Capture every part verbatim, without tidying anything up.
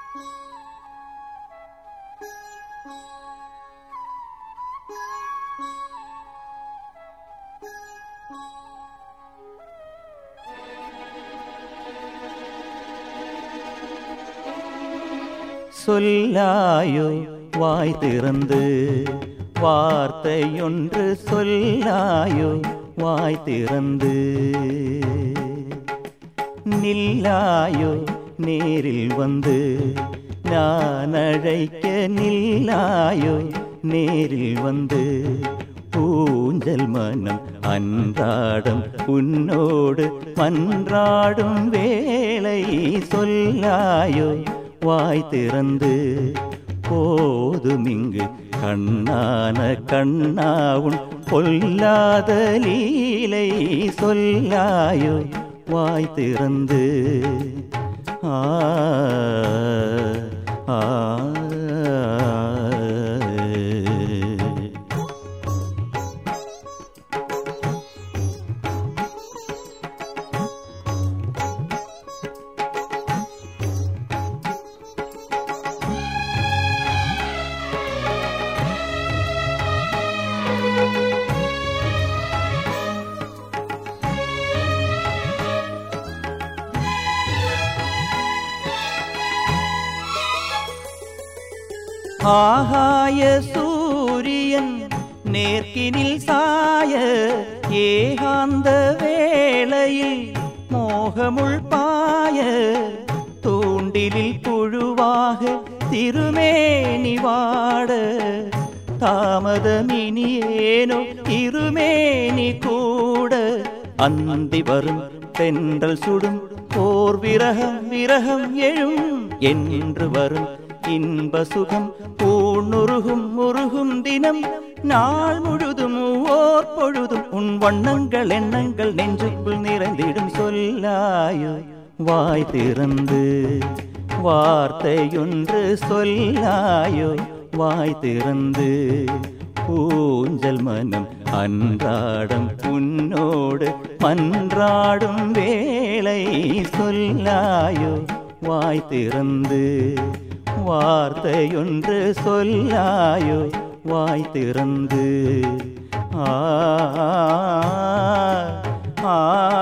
சொல்லாயோ வாய் திறந்து வார்த்தையொன்று சொல்லாயோ வாய் திறந்து நில்லாயோ நேரில் வந்து நான் அழைக்க நில்லாயோ நேரில் வந்து ஊஞ்சல் மனம் அன்றாடம் உன்னோடு மன்றாடும் வேளை சொல்லாயோ வாய் திறந்து போதுமிங்கு கண்ணான கண்ணாவுன் பொல்லாத லீலை சொல்லாயோ வாய் திறந்து ஆ ஆ ஆகாய சூரியன் நேர்கினில் சாய ஏகாந்த வேளையில் மோகமுள் பாய தூண்டிலில் புழுவாக திருமேனி வாட தாமதமினியேனோ இருமேனி கூட அந்தி வரும் தென்றல் சுடும் போர் விரகம் விரகம் எழும் என்று வரும் இன்ப சுகம் பூணுருகும் முருகும் தினம் நாள் முழுதும் ஓர் பொழுதும் உன் வண்ணங்கள் எண்ணங்கள் நெஞ்சுக்குள் நிறைந்திடும் சொல்லாயோ வாய் திறந்து வார்த்தையொன்று சொல்லாயோ வாய் திறந்து ஊஞ்சல் மனம் அன்றாடம் உன்னோடு மன்றாடும் வேளை சொல்லாயோ வாய் திறந்து வார்த்தையொன்று சொல்லாயோ வாய் திறந்து ஆ ஆ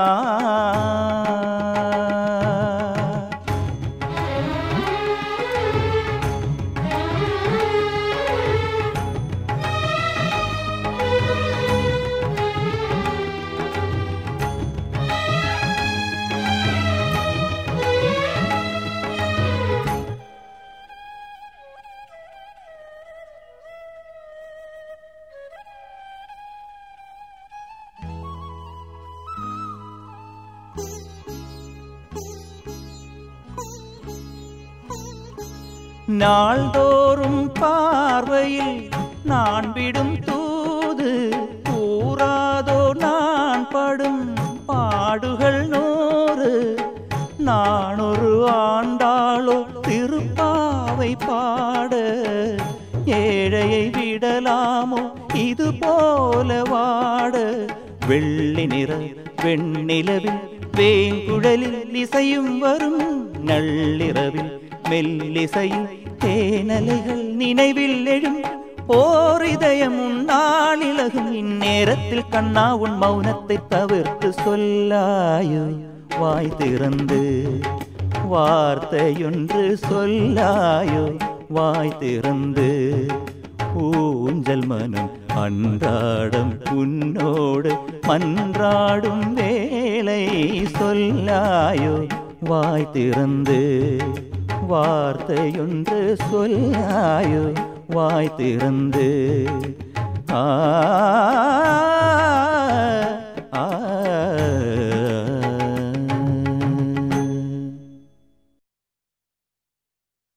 நாள்தோறும் பார்வையில் நான் விடும் தூது கூறாதோ நான் படும் பாடுகள் நூறு நான் ஒரு ஆண்டாளோ திருப்பாவை பாட ஏழையை விடலாமோ இது போல வாட வெள்ளி நிற வெண்ணிலவில் வேங்குழலில் இசையும் வரும் நள்ளிரவில் மெல்லிசையில் தேனலைகள் நினைவில் எழும் ஓர் இதயம் உன்னால் இலகும் இந்நேரத்தில் கண்ணா உன் மௌனத்தை தவிர்த்து சொல்லாயோ வாய் திறந்து வார்த்தையொன்று சொல்லாயோ வாய் திறந்து ஊஞ்சல் மனம் அன்றாடம் உன்னோடு மன்றாடும் வேளை சொல்லாயோ வாய் திறந்து வார்த்தையொன்று சொல்லாயோ வாய் திறந்து ஆ